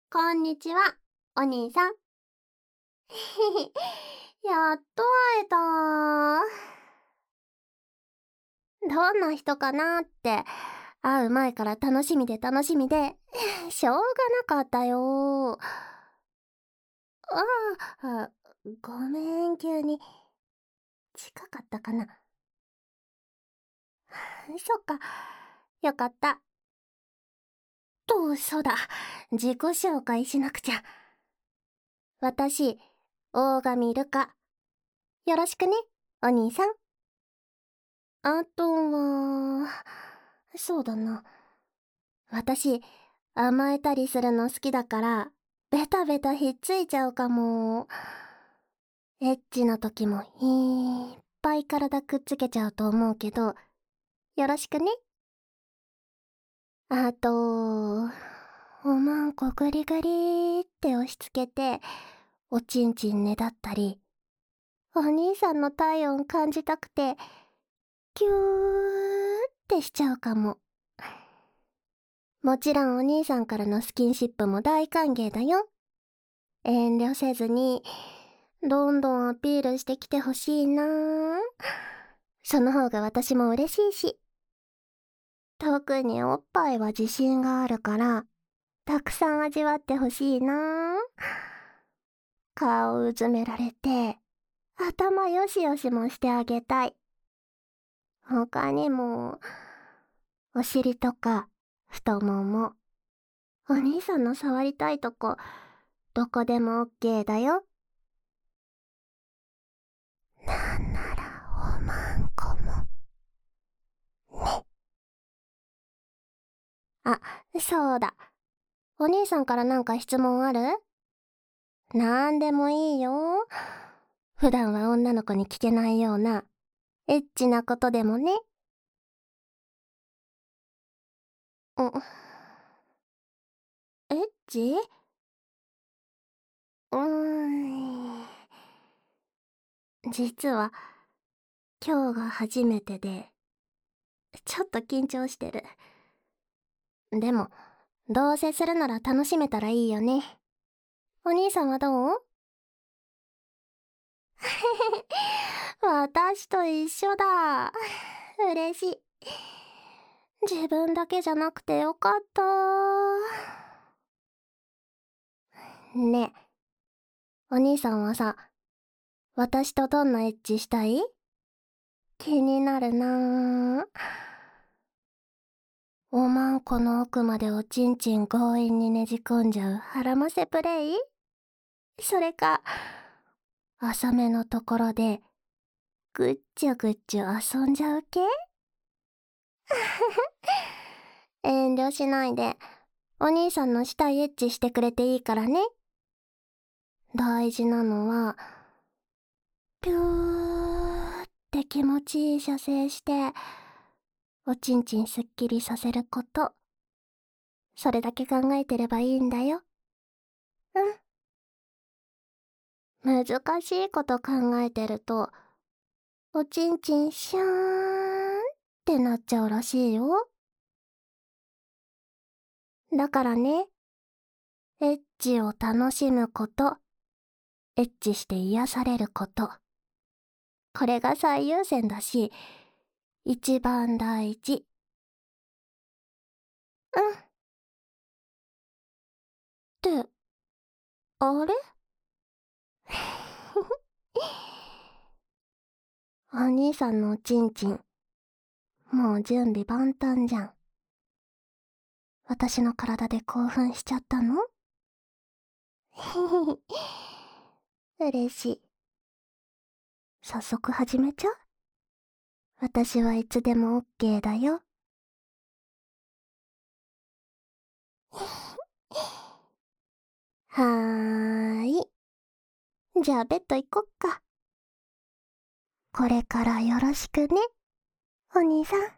こんにちは、お兄さん。やっと会えた。どんな人かなって会う前から楽しみで楽しみでしょうがなかったよ。あごめん、急に近かったかな。そっか、よかった。そうだ、自己紹介しなくちゃ。私、大神ルカ。よろしくね、お兄さん。あとは、そうだな。私、甘えたりするの好きだから、ベタベタひっついちゃうかも。エッチな時もいっぱい体くっつけちゃうと思うけど、よろしくね。あと、おまんこグリグリって押し付けて、おちんちんねだったり、お兄さんの体温感じたくて、キューってしちゃうかも。もちろんお兄さんからのスキンシップも大歓迎だよ。遠慮せずに、どんどんアピールしてきてほしいな。その方が私も嬉しいし。特におっぱいは自信があるから、たくさん味わってほしいな。顔うずめられて、頭よしよしもしてあげたい。他にも、お尻とか太もも、お兄さんの触りたいとこ、どこでもオッケーだよ。なんならおまんこも。ね。あ、そうだ。お兄さんからなんか質問ある？なんでもいいよ。普段は女の子に聞けないような、エッチなことでもね。うん。エッチ？うーん。実は、今日が初めてで、ちょっと緊張してる。でも、どうせするなら楽しめたらいいよね。お兄さんはどう？私と一緒だ。嬉しい。自分だけじゃなくてよかった。ねえ、お兄さんはさ、私とどんなエッチしたい？気になるな。おまんこの奥までおちんちん強引にねじ込んじゃう腹ませプレイ？それか、浅めのところでぐっちゅぐっちゅ遊んじゃう系？遠慮しないで、お兄さんのしたいエッチしてくれていいからね。大事なのは、ピューって気持ちいい射精して、おちんちんすっきりさせること。それだけ考えてればいいんだよ。うん。難しいこと考えてると、おちんちんシャーンってなっちゃうらしいよ。だからね、エッチを楽しむこと、エッチして癒されること。これが最優先だし、一番大事。うん。って、あれ？お兄さんのおちんちん、もう準備万端じゃん。私の体で興奮しちゃったの？嬉しい。早速始めちゃう？私はいつでもオッケーだよ。はーい。じゃあベッド行こっか。これからよろしくね、お兄さん。